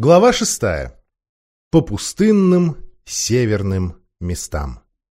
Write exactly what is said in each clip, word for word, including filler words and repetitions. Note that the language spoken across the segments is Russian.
Глава шестая. По пустынным северным местам.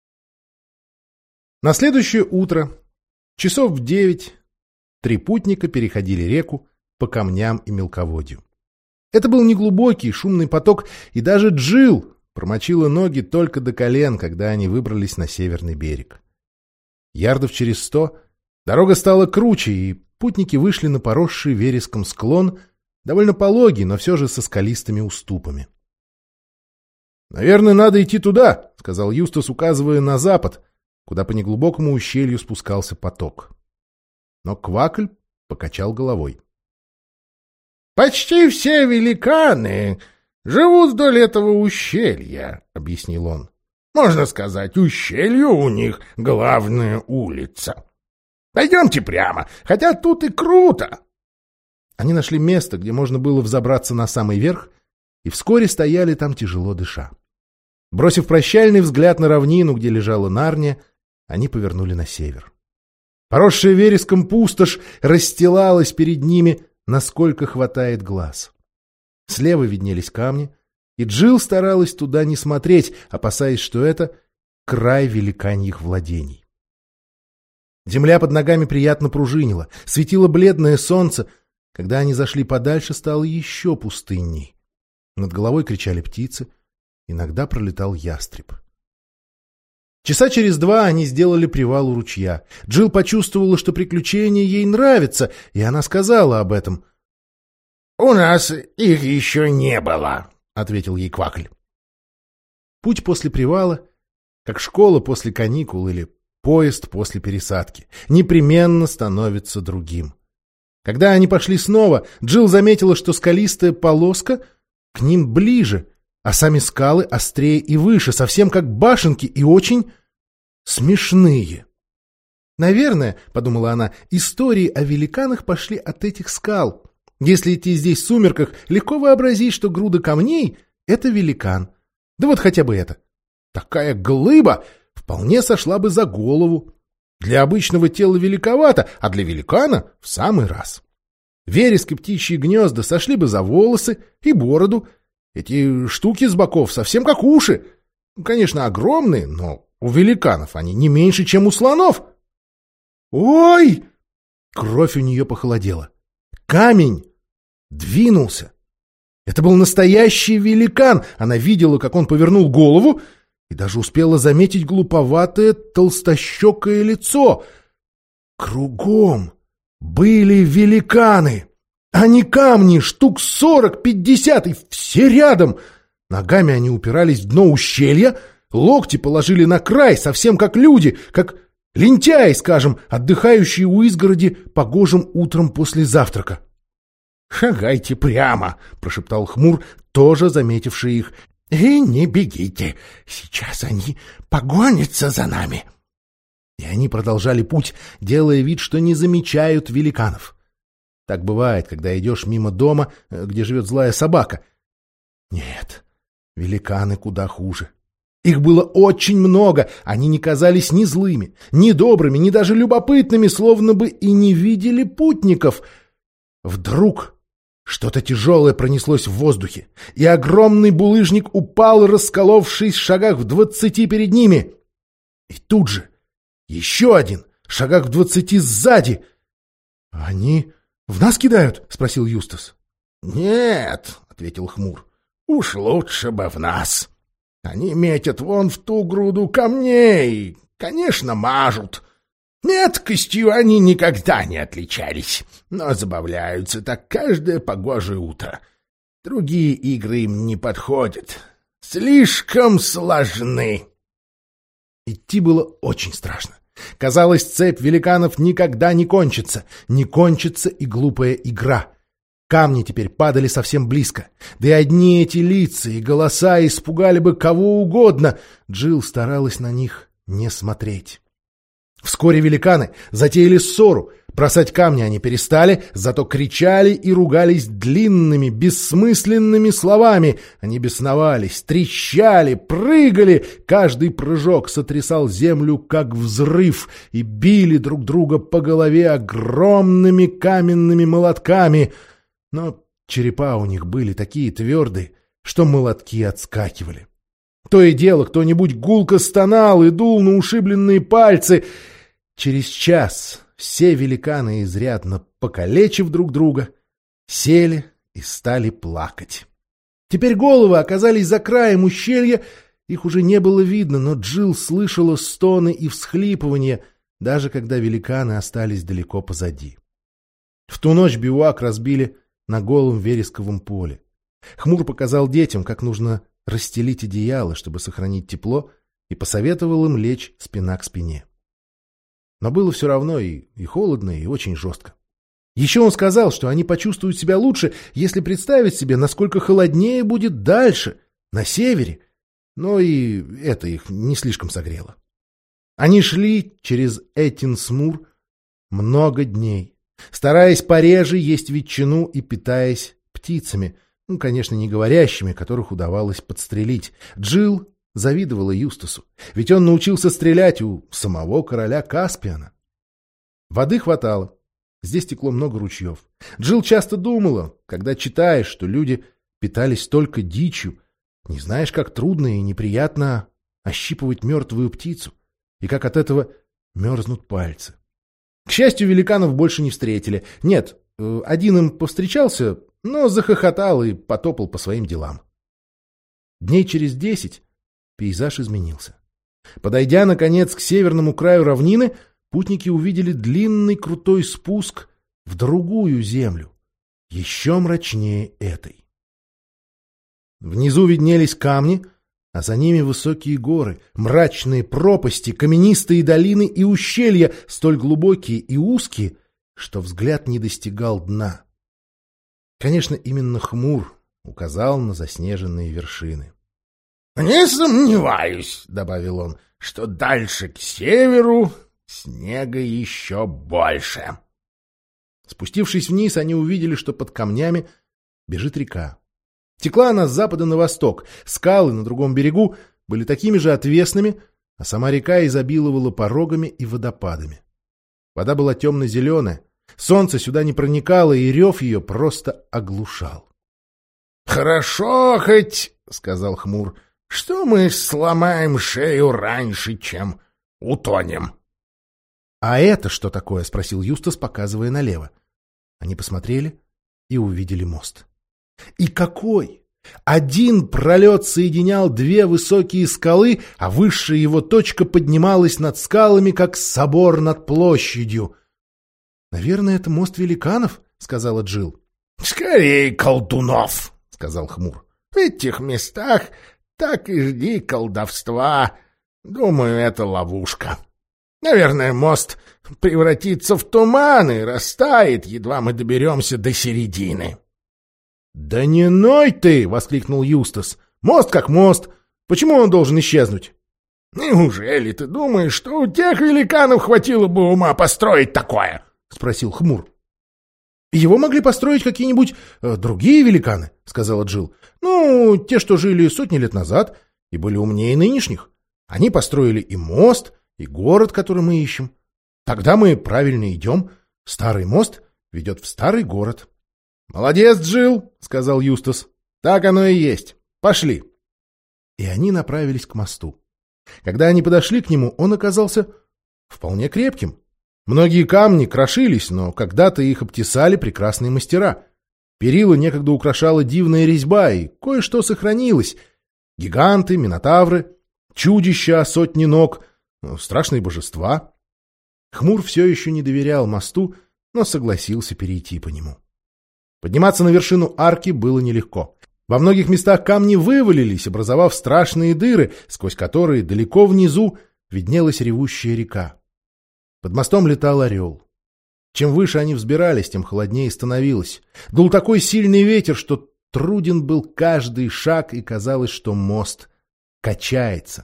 На следующее утро, часов в девять, три путника переходили реку по камням и мелководью. Это был неглубокий шумный поток, и даже Джилл промочила ноги только до колен, когда они выбрались на северный берег. Ярдов через сто дорога стала круче, и путники вышли на поросший вереском склон, довольно пологий, но все же со скалистыми уступами. — Наверное, надо идти туда, — сказал Юстас, указывая на запад, куда по неглубокому ущелью спускался поток. Но Квакль покачал головой. — Почти все великаны живут вдоль этого ущелья, — объяснил он. — Можно сказать, ущелью у них главная улица. Пойдемте прямо, хотя тут и круто. Они нашли место, где можно было взобраться на самый верх, и вскоре стояли там, тяжело дыша. Бросив прощальный взгляд на равнину, где лежала Нарния, они повернули на север. Поросшая вереском пустошь расстилалась перед ними, насколько хватает глаз. Слева виднелись камни, и Джилл старалась туда не смотреть, опасаясь, что это край великаньих владений. Земля под ногами приятно пружинила, светило бледное солнце. Когда они зашли подальше, стало еще пустынней. Над головой кричали птицы, иногда пролетал ястреб. Часа через два они сделали привал у ручья. Джилл почувствовала, что приключение ей нравится, и она сказала об этом. — У нас их еще не было, — ответил ей Квакль. Путь после привала, как школа после каникул или поезд после пересадки, непременно становится другим. Когда они пошли снова, Джилл заметила, что скалистая полоска к ним ближе, а сами скалы острее и выше, совсем как башенки, и очень смешные. «Наверное, — подумала она, — истории о великанах пошли от этих скал. Если идти здесь в сумерках, легко вообразить, что груда камней — это великан. Да вот хотя бы это. Такая глыба вполне сошла бы за голову. Для обычного тела великовато, а для великана в самый раз. Вереск и птичьи гнезда сошли бы за волосы и бороду. Эти штуки с боков совсем как уши. Конечно, огромные, но у великанов они не меньше, чем у слонов. Ой! Кровь у нее похолодела. Камень двинулся. Это был настоящий великан. Она видела, как он повернул голову, и даже успела заметить глуповатое толстощекое лицо. Кругом были великаны, а не камни, штук сорок-пятьдесят, и все рядом. Ногами они упирались в дно ущелья, локти положили на край, совсем как люди, как лентяи, скажем, отдыхающие у изгороди погожим утром после завтрака. — Шагайте прямо, — прошептал Хмур, тоже заметивший их. — И не бегите, сейчас они погонятся за нами. И они продолжали путь, делая вид, что не замечают великанов. Так бывает, когда идешь мимо дома, где живет злая собака. Нет, великаны куда хуже. Их было очень много, они не казались ни злыми, ни добрыми, ни даже любопытными, словно бы и не видели путников. Вдруг что-то тяжелое пронеслось в воздухе, и огромный булыжник упал, расколовшись в шагах в двадцати перед ними. И тут же еще один, в шагах в двадцати сзади. — Они в нас кидают? — спросил Юстас. — Нет, — ответил Хмур, — уж лучше бы в нас. Они метят вон в ту груду камней, конечно, мажут. Меткостью они никогда не отличались, но забавляются так каждое погожее утро. Другие игры им не подходят, слишком сложны. Идти было очень страшно. Казалось, цепь великанов никогда не кончится, не кончится и глупая игра. Камни теперь падали совсем близко, да и одни эти лица и голоса испугали бы кого угодно. Джилл старалась на них не смотреть. Вскоре великаны затеяли ссору. Бросать камни они перестали, зато кричали и ругались длинными, бессмысленными словами. Они бесновались, трещали, прыгали. Каждый прыжок сотрясал землю, как взрыв, и били друг друга по голове огромными каменными молотками. Но Черепа у них были такие твердые, что молотки отскакивали. То и дело, кто-нибудь гулко стонал и дул на ушибленные пальцы. Через час все великаны, изрядно покалечив друг друга, сели и стали плакать. Теперь головы оказались за краем ущелья, их уже не было видно, но Джилл слышала стоны и всхлипывания, даже когда великаны остались далеко позади. В ту ночь бивуак разбили на голом вересковом поле. Хмур показал детям, как нужно расстелить одеяло, чтобы сохранить тепло, и посоветовал им лечь спина к спине. Но было все равно и, и холодно, и очень жестко. Еще он сказал, что они почувствуют себя лучше, если представить себе, насколько холоднее будет дальше, на севере, но и это их не слишком согрело. Они шли через Этинсмур много дней, стараясь пореже есть ветчину и питаясь птицами, ну, конечно, не говорящими, которых удавалось подстрелить. Джилл завидовала Юстасу, ведь он научился стрелять у самого короля Каспиана. Воды хватало, здесь текло много ручьев. Джилл часто думала, когда читаешь, что люди питались только дичью, не знаешь, как трудно и неприятно ощипывать мертвую птицу, и как от этого мерзнут пальцы. К счастью, великанов больше не встретили. Нет, один им повстречался, но захохотал и потопал по своим делам. Дней через десять пейзаж изменился. Подойдя, наконец, к северному краю равнины, путники увидели длинный крутой спуск в другую землю, еще мрачнее этой. Внизу виднелись камни, а за ними высокие горы, мрачные пропасти, каменистые долины и ущелья, столь глубокие и узкие, что взгляд не достигал дна. Конечно, именно Хмур указал на заснеженные вершины. — Не сомневаюсь, — добавил он, — что дальше к северу снега еще больше. Спустившись вниз, они увидели, что под камнями бежит река. Текла она с запада на восток, скалы на другом берегу были такими же отвесными, а сама река изобиловала порогами и водопадами. Вода была темно-зеленая, солнце сюда не проникало, и рев ее просто оглушал. — Хорошо хоть, — сказал Хмур, — что мы сломаем шею раньше, чем утонем. — А это что такое? — спросил Юстас, показывая налево. Они посмотрели и увидели мост. И какой! Один пролет соединял две высокие скалы, а высшая его точка поднималась над скалами, как собор над площадью. — Наверное, это мост великанов, — сказала Джилл. — Скорее колдунов, — сказал Хмур. — В этих местах так и жди колдовства. Думаю, это ловушка. Наверное, мост превратится в туман и растает, едва мы доберемся до середины. — Да не ной ты! — воскликнул Юстас. — Мост как мост. Почему он должен исчезнуть? — Неужели ты думаешь, что у тех великанов хватило бы ума построить такое? — спросил Хмур. — Его могли построить какие-нибудь э, другие великаны, — сказала Джилл. — Ну, те, что жили сотни лет назад и были умнее нынешних. Они построили и мост, и город, который мы ищем. Тогда мы правильно идем. Старый мост ведет в старый город. — Молодец, Джилл, — сказал Юстас. — Так оно и есть. Пошли. И они направились к мосту. Когда они подошли к нему, он оказался вполне крепким. Многие камни крошились, но когда-то их обтесали прекрасные мастера. Перила некогда украшала дивная резьба, и кое-что сохранилось. Гиганты, минотавры, чудища о сотне ног, страшные божества. Хмур все еще не доверял мосту, но согласился перейти по нему. Подниматься на вершину арки было нелегко. Во многих местах камни вывалились, образовав страшные дыры, сквозь которые далеко внизу виднелась ревущая река. Под мостом летал орел. Чем выше они взбирались, тем холоднее становилось. Дул такой сильный ветер, что труден был каждый шаг, и казалось, что мост качается.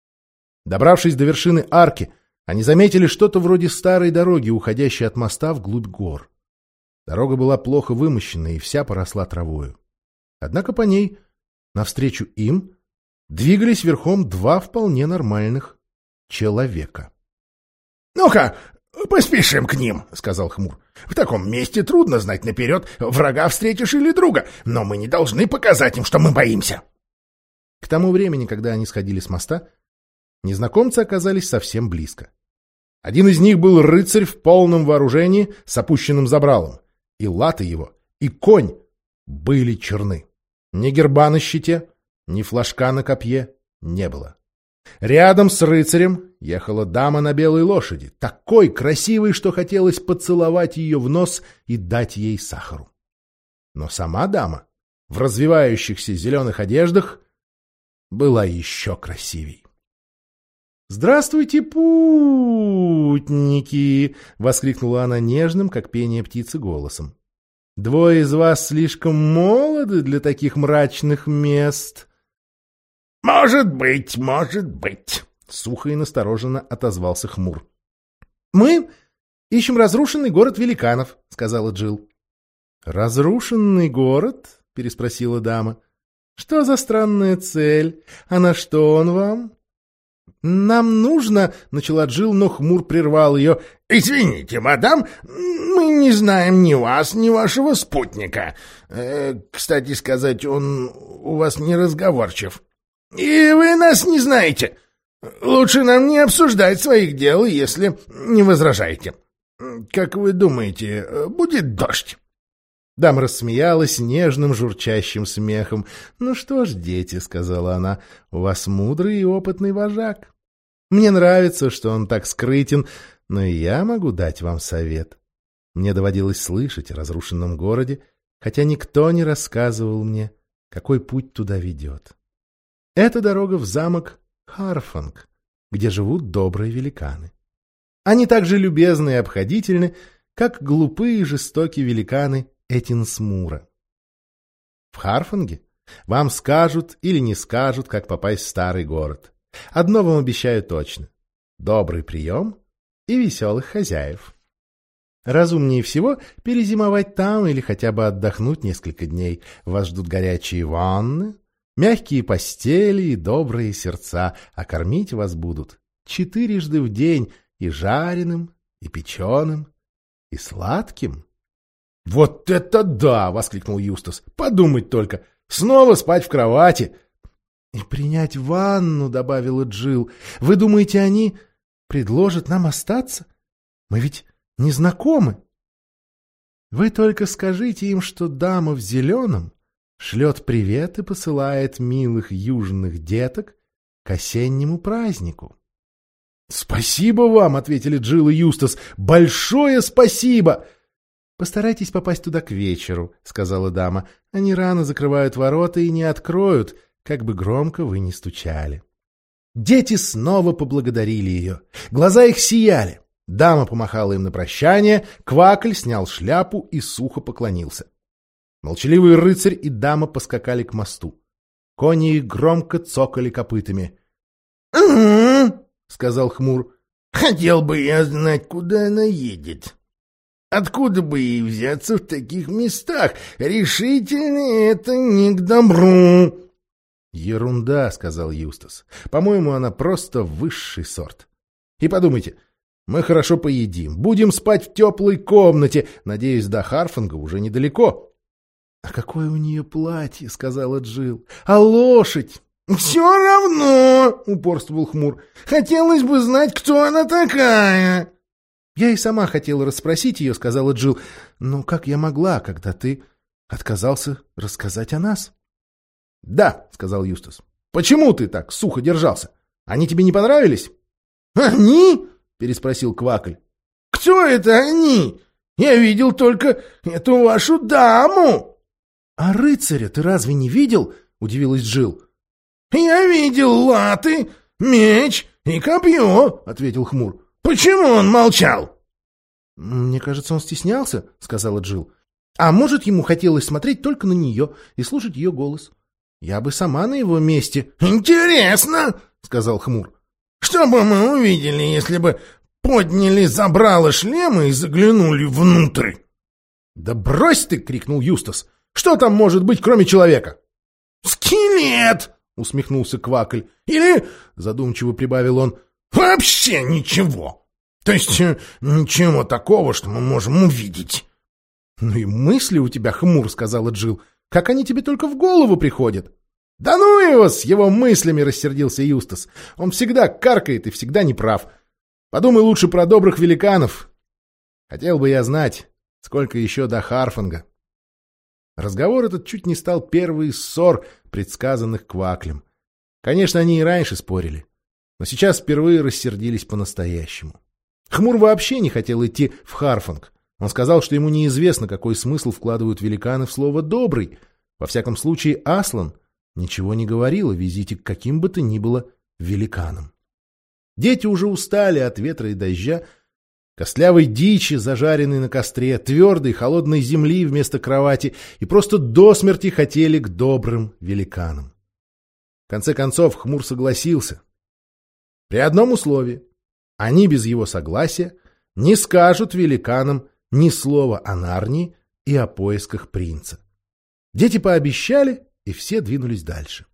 Добравшись до вершины арки, они заметили что-то вроде старой дороги, уходящей от моста вглубь гор. Дорога была плохо вымощена и вся поросла травою. Однако по ней, навстречу им, двигались верхом два вполне нормальных человека. — Ну-ка, — Поспешим к ним, — сказал Хмур. — В таком месте трудно знать наперед, врага встретишь или друга, но мы не должны показать им, что мы боимся. К тому времени, когда они сходили с моста, незнакомцы оказались совсем близко. Один из них был рыцарь в полном вооружении с опущенным забралом, и латы его, и конь были черны. Ни герба на щите, ни флажка на копье не было. Рядом с рыцарем ехала дама на белой лошади, такой красивой, что хотелось поцеловать ее в нос и дать ей сахару. Но сама дама в развивающихся зеленых одеждах была еще красивей. «Здравствуйте, путники!» — воскликнула она нежным, как пение птицы, голосом. «Двое из вас слишком молоды для таких мрачных мест». «Может быть, может быть», — сухо и настороженно отозвался Хмур. «Мы ищем разрушенный город великанов», — сказала Джилл. «Разрушенный город?» — переспросила дама. «Что за странная цель? А на что он вам?» «Нам нужно...» — начала Джилл, но Хмур прервал ее. «Извините, мадам, мы не знаем ни вас, ни вашего спутника. Э, кстати сказать, он у вас неразговорчив. И вы нас не знаете. Лучше нам не обсуждать своих дел, если не возражаете. Как вы думаете, будет дождь?» Дама рассмеялась нежным журчащим смехом. «Ну что ж, дети, — сказала она, — у вас мудрый и опытный вожак. Мне нравится, что он так скрытен, но и я могу дать вам совет. Мне доводилось слышать о разрушенном городе, хотя никто не рассказывал мне, какой путь туда ведет. Это дорога в замок Харфанг, где живут добрые великаны. Они так же любезны и обходительны, как глупые и жестокие великаны Этинсмура. В Харфанге вам скажут или не скажут, как попасть в старый город. Одно вам обещаю точно — добрый прием и веселых хозяев. Разумнее всего перезимовать там или хотя бы отдохнуть несколько дней. Вас ждут горячие ванны, мягкие постели и добрые сердца, а кормить вас будут четырежды в день и жареным, и печеным, и сладким. — Вот это да! — воскликнул Юстас. — Подумать только! Снова спать в кровати! — И принять ванну, — добавила Джилл. — Вы думаете, они предложат нам остаться? Мы ведь не знакомы. Вы только скажите им, что дама в зеленом шлет привет и посылает милых южных деток к осеннему празднику. — Спасибо вам, — ответили Джилл и Юстас. — Большое спасибо! — Постарайтесь попасть туда к вечеру, — сказала дама. — Они рано закрывают ворота и не откроют, как бы громко вы ни стучали. Дети снова поблагодарили ее. Глаза их сияли. Дама помахала им на прощание, Квакль снял шляпу и сухо поклонился. Молчаливый рыцарь и дама поскакали к мосту. Кони их громко цокали копытами. — Угу, — сказал Хмур. — Хотел бы я знать, куда она едет. Откуда бы ей взяться в таких местах? Решительно это не к добру. — Ерунда, — сказал Юстас. — По-моему, она просто высший сорт. И подумайте, мы хорошо поедим, будем спать в теплой комнате. Надеюсь, до Харфанга уже недалеко. — А какое у нее платье, — сказала Джилл. — А лошадь? — Все равно, — упорствовал Хмур. — Хотелось бы знать, кто она такая. — Я и сама хотела расспросить ее, — сказала Джилл. — Но как я могла, когда ты отказался рассказать о нас? — Да, — сказал Юстас. — Почему ты так сухо держался? Они тебе не понравились? — Они? — переспросил Квакль. — Кто это они? Я видел только эту вашу даму. — А рыцаря ты разве не видел? — удивилась Джилл. — Я видел латы, меч и копье, — ответил Хмур. — Почему он молчал? — Мне кажется, он стеснялся, — сказала Джилл. — А может, ему хотелось смотреть только на нее и слушать ее голос. Я бы сама на его месте... — Интересно, — сказал Хмур. — Что бы мы увидели, если бы подняли забрало шлема и заглянули внутрь? — Да брось ты! — крикнул Юстас. — Что там может быть, кроме человека? — Скелет! — усмехнулся Квакль. — Или, — задумчиво прибавил он, — вообще ничего. То есть э, ничего такого, что мы можем увидеть. — Ну и мысли у тебя, Хмур, — сказала Джилл. — Как они тебе только в голову приходят? — Да ну его с его мыслями, — рассердился Юстас. — Он всегда каркает и всегда неправ. Подумай лучше про добрых великанов. Хотел бы я знать, сколько еще до Харфанга. Разговор этот чуть не стал первой из ссор, предсказанных Кваклем. Конечно, они и раньше спорили, но сейчас впервые рассердились по-настоящему. Хмур вообще не хотел идти в Харфанг. Он сказал, что ему неизвестно, какой смысл вкладывают великаны в слово «добрый». Во всяком случае, Аслан ничего не говорил о визите к каким бы то ни было великанам. Дети уже устали от ветра и дождя, костлявой дичи, зажаренной на костре, твердой холодной земли вместо кровати, и просто до смерти хотели к добрым великанам. В конце концов, Хмур согласился. При одном условии. Они без его согласия не скажут великанам ни слова о Нарнии и о поисках принца. Дети пообещали, и все двинулись дальше.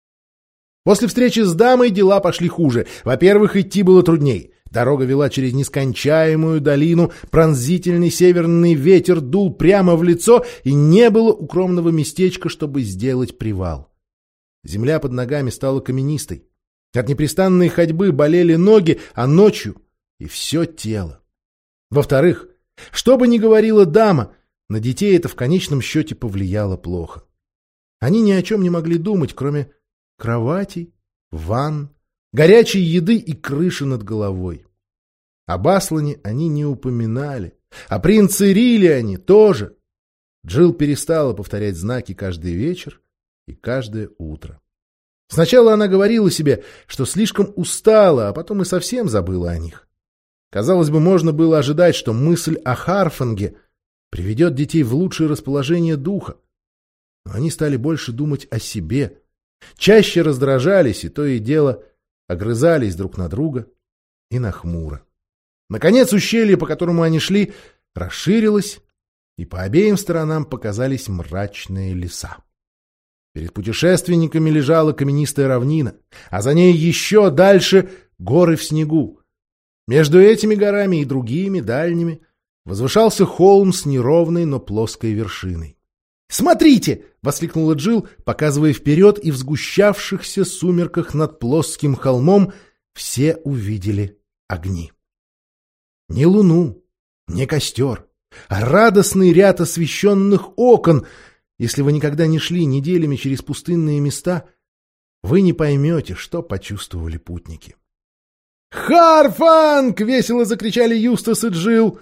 После встречи с дамой дела пошли хуже. Во-первых, идти было трудней. Дорога вела через нескончаемую долину, пронзительный северный ветер дул прямо в лицо, и не было укромного местечка, чтобы сделать привал. Земля под ногами стала каменистой. От непрестанной ходьбы болели ноги, а ночью и все тело. Во-вторых, что бы ни говорила дама, на детей это в конечном счете повлияло плохо. Они ни о чем не могли думать, кроме кроватей, ванн, горячей еды и крыши над головой. Об Аслане они не упоминали, о принце Рилиане тоже. Джилл перестала повторять знаки каждый вечер и каждое утро. Сначала она говорила себе, что слишком устала, а потом и совсем забыла о них. Казалось бы, можно было ожидать, что мысль о Харфанге приведет детей в лучшее расположение духа. Но они стали больше думать о себе, чаще раздражались и то и дело огрызались друг на друга и на Хмура. Наконец ущелье, по которому они шли, расширилось, и по обеим сторонам показались мрачные леса. Перед путешественниками лежала каменистая равнина, а за ней еще дальше горы в снегу. Между этими горами и другими, дальними, возвышался холм с неровной, но плоской вершиной. «Смотрите!» — воскликнула Джилл, показывая вперед, и в сгущавшихся сумерках над плоским холмом все увидели огни. Не луну, не костер, а радостный ряд освещенных окон. Если вы никогда не шли неделями через пустынные места, вы не поймете, что почувствовали путники. «Харфанг!» — весело закричали Юстас и Джилл.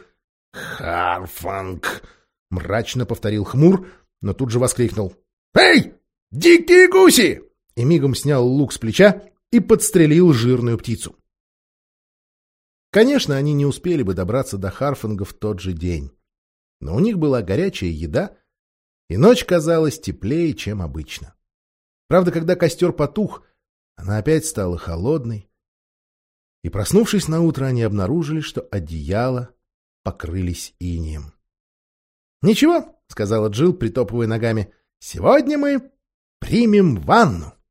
«Харфанг!» — мрачно повторил Хмур, но тут же воскликнул. «Эй, дикие гуси!» И мигом снял лук с плеча и подстрелил жирную птицу. Конечно, они не успели бы добраться до Харфанга в тот же день, но у них была горячая еда, и ночь казалась теплее, чем обычно. Правда, когда костер потух, она опять стала холодной, и, проснувшись наутро, они обнаружили, что одеяла покрылись инеем. — Ничего, — сказала Джилл, притопывая ногами, — сегодня мы примем ванну.